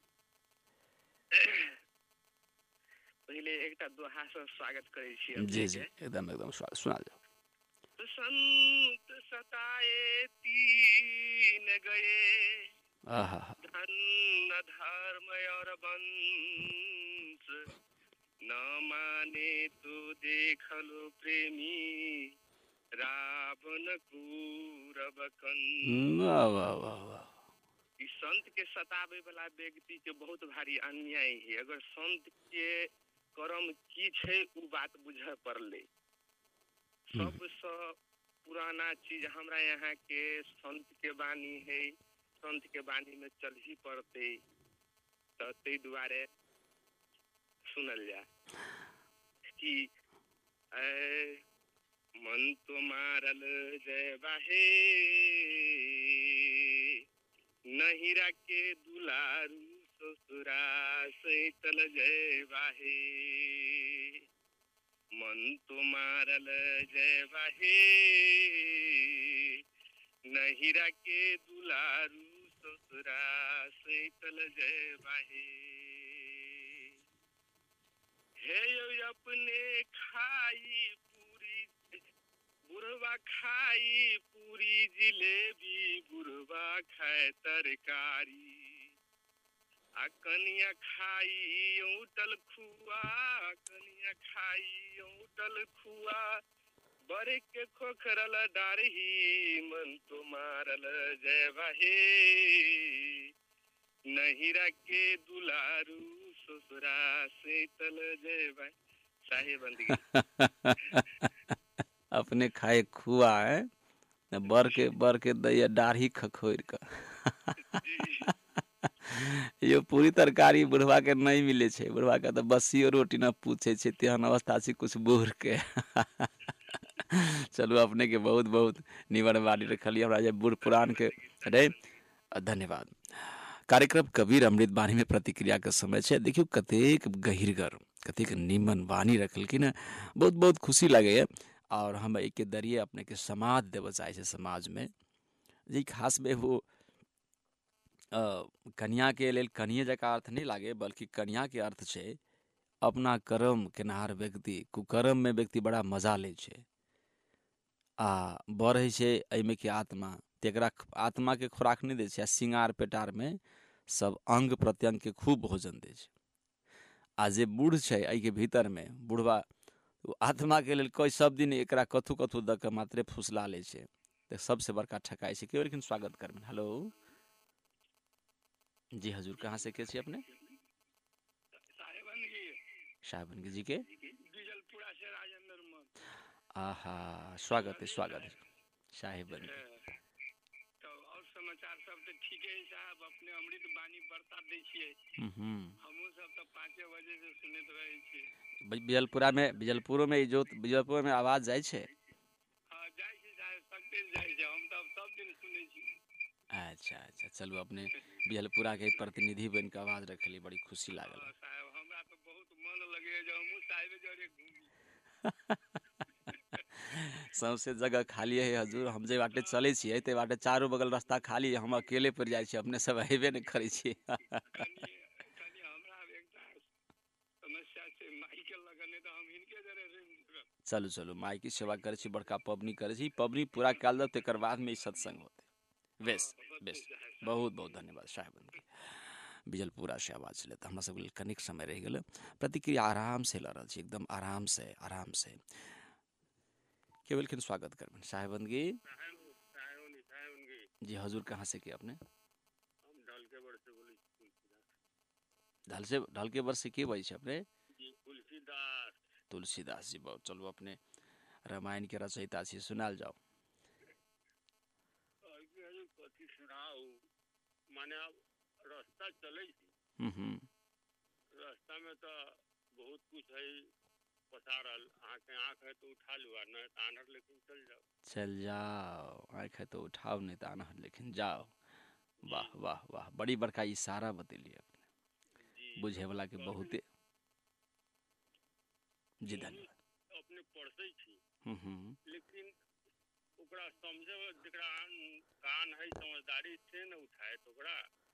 पहले एकटा दोहा से स्वागत करे छी। जी जी एकदम एकदम स्वागत सुना जाओ। संत सताए तीन गए आहा धन धर्म और वंश न माने तो देख लो प्रेमी रावण कूरव कंस। वाह वाह वाह वाह। इस संत के सतावे वाला व्यक्ति के बहुत भारी अन्याय है अगर संत के कर्म की छे उ बात बुझे पड़ले सबसे पुराना चीज हमरा यहाँ के संत के वाणी है संत के वाणी में चल ही पड़ते तो ते दुआरे सुनल जा कि ए मन तो मारल जय बाहे नहिरा के दुलारू ससुरा सैतल जय बाहे मन तो मारल जय बाहे नहिरा के दुलारू ससुरा सैतल जय बाहे हे अपने खाई पूरी बुढ़वा खाई पूरी जिलेबी बुढ़वा खाए तरकारी आ कनिया खाई ऊटल खुआ कनिया खाई ऊटल खुआ बड़े के खोखरल डारही मन तो मारल जय बाहे नहिरा के दुलारू ससुरा सैतल जय बाहे साहेबंदगी। अपने खाए खुआ है न बर के बर के दैया दाढ़ी खखोर के यो पूरी तरकारी बुढ़वा के नहीं मिले छे, बुढ़वा के तो बसियो रोटी न पूछे छे, तेहन अवस्था से कुछ बूढ़ के चलो अपने के बहुत बहुत निवर बाड़ी रखलिए हमरा जे बूढ़ पुरान के अरे धन्यवाद। कार्यक्रम कबीर अमृत बानी में प्रतिक्रिया के समय छे। देखियो कतेक गहिरगर कतेक निमन वाणी रखलखिन है, बहुत बहुत खुशी लगे है। और हम एक के दरिये अपने के समाज देव चाहे छे, समाज में जी खास में वो अ, कन्या के लेल कनिए जका अर्थ नहीं लागे, बल्कि कन्या के अर्थ छे अपना कर्म केनहार व्यक्ति। कुकर्म में व्यक्ति बड़ा मजा ले छे आ बढ़े छे एहिमे के आत्मा, तेकरा आत्मा के खुराक नहीं दे छे, सिंगार पेटार में सब अंग प्रत्यंग के खूब भोजन दे छे। आ जे बूढ़ छे एहि के भीतर में बूढ़वा आत्मा के लेल कोई सब दिन एकरा कथु कथु द के मात्रे फुसला ले छे, तो सबसे बड़का ठकाई छे। केवल लेकिन स्वागत करबेन। हेलो जी हजूर, कहाँ से के छी अपने? साहेबन जी के बिजलपुरा से राजेंद्र मत। आहा, स्वागत है स्वागत है साहेबन। तो और समाचार सब तो ठीक है साहब, अपने अमृत बानी बरसा दै छियै, हम्म हमहू सब तो पाँचे बजे से सुनत रहे छी। बिजलपुरा में बिजलपुरो में जो बिजलपुर में आवाज जाए छे? हां जाय छी साहब, सकते जाय छै, हम तो सब दिन सुनै छी। अच्छा अच्छा, चलो अपने बिजलपुरा के प्रतिनिधि बन के आवाज रखली, बड़ी खुशी लागल। हाँ साहब, हमरा तो बहुत मन लगे जो हमहू साहिब जरे घूमी। सौंसे जगह खाली है हजूर, हम जे बाटे चले छिए ते बाटे चारों बगल रास्ता खाली है, हम अकेले पड़ जाए छी, अपने सब हेबे नहीं करे छी। कनी कनी हमरा एकटा समस्या छै, माई के लगन है तो हम हिनके जरे रह। चलो चलो, माई की सेवा करे छी, बड़का पबनी करे छी, पबनी पूरा काल दब तेकर बाद में ई सत्संग होते। बेस बेस, बहुत बहुत धन्यवाद साहेब। बिजलपुरा से आवाज चले तो हमरा सब कनिक समय रह गए। प्रतिक्रिया आराम से लड़ छी, एकदम आराम से आराम से। केवल खिन स्वागत करबेन साहेबंदगी जी हजूर, कहाँ से के अपने? हम ढल के बड़ से बोली छी। ढल से ढल के बर से के बोली छी अपने? जी तुलसीदास। तुलसीदास जी, बहुत चलो अपने रामायण के रचयिता छी, सुनाल जाओ। कथी सुनाऊ, माने अब रास्ता चले छी, हम्म रास्ता में तो बहुत कुछ है पसारल, आँख आँख है तो उठा लो, न तो आनर लेकिन चल जाओ। चल जाओ, आँख है तो उठाओ, नहीं तो आनर लेकिन जाओ। वाह वाह वाह, बड़ी बड़का इशारा बतेलिए अपने, बुझे वाला के बहुते जी धन्यवाद। अपने पढ़ते छी, हम्म लेकिन ओकरा समझे जेकरा कान है समझदारी से न उठाए, तो ओकरा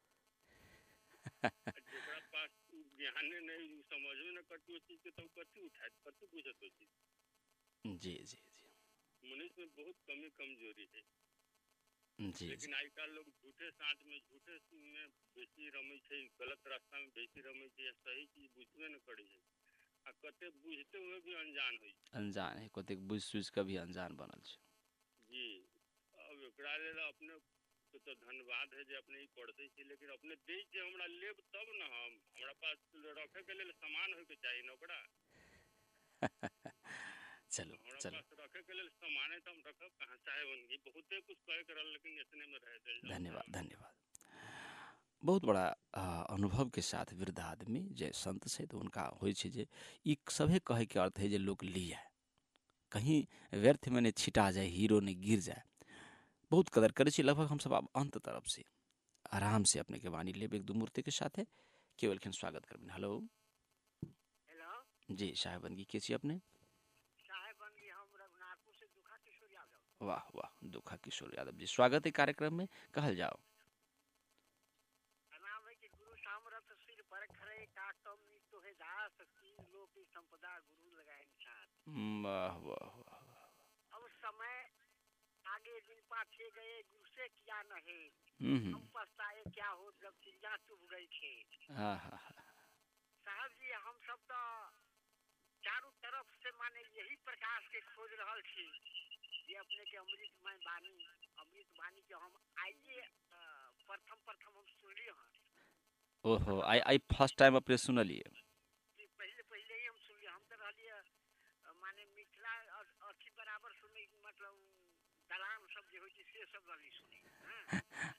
जेकरा पास ज्ञान नहीं, समझ में न करती उस चीज के, तो कथी उठाए, कथी बुझत हो चीज। जी जी जी, मनुष्य में बहुत कमी कमजोरी है जी लेकिन आई काल लोग झूठे साथ में झूठे में बेसी रमे छे, गलत रास्ता में बेसी रमे छे, सही चीज बुझबे न करे है, आ कते बुझते हुए भी अनजान है। अनजान है, कते बुझ सुझ के भी अनजान बनल छे। जी, अब एकरा लेल अपने तो, तो धन्यवाद है जे अपने ही पढ़ते छी, लेकिन अपने दे जे हमरा लेब तब न, हम हमरा पास रखे के लेल सामान होय के चाहिए न ओकरा। चलो हमरा चलो, पास रखे के लेल सामान है तो हम रखब कहाँ चाहे उनकी, बहुते कुछ कहे करल, लेकिन इतने में रह जाए। धन्यवाद धन्यवाद। बहुत बड़ा आ, अनुभव के साथ वृद्ध आदमी जे संत से, तो उनका होय छे जे ई सभे कहे के अर्थ है जे लोग लिया कहीं व्यर्थ में नहीं छिटा जाए, हीरो नहीं गिर जाए। बहुत कदर करे छी, लगभग हम सब अब अंत तरफ से आराम से अपने के वाणी लेब एक दो मूर्ति के साथ है। केवल खिन स्वागत करबेन। हेलो हेलो जी साहेबन के छी अपने? साहेबन जी, हम रघुनाथपुर से दुखा किशोर यादव। वाह वाह, दुखा किशोर यादव जी, स्वागत है कार्यक्रम में, कहल जाओ। नाम है कि गुरु सामरथ सिर पर खरे, का कम नी तो है दास, की लोक की संपदा गुरु लगाए निशान। वाह वाह वाह, अब समय आगे दिन पाछे गए, गुरु से किया न है, हम्म हम पछताए क्या हो जब चिड़िया चुभ गई थे। हाँ हाँ साहब जी, हम सब तो चारों तरफ से माने यही प्रकाश के खोज रहल छी, ये अपने के अमृतमय वाणी, अमृत वाणी के हम आइए अ, प्रथम प्रथम हम सुनली हन। ओहो, आई आई फर्स्ट टाइम अपने सुनलिए? जी, पहले पहले ही हम सुनली, हम तो रहलिए अ, माने मिथिला अ- अथी बराबर सुने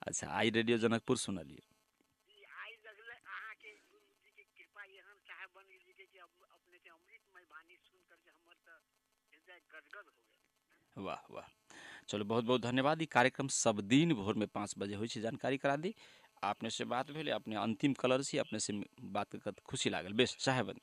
अच्छा आई रेडियो जनकपुर सुनलिए आई लगले अहाँ के गुरु जी के कृपा एहन चाहे बन गेल जे कि अब अपने के अमृतमय वाणी सुन करके हमर त हृदय गदगद हो गेल। वाह वाह चलो बहुत बहुत धन्यवाद। ई कार्यक्रम सब दिन भोर में पाँच बजे होइ छै, जानकारी करा दी। आपने से बात भेले, अपने अंतिम कलर से अपने से बात कर खुशी लागल। बेस साहेबन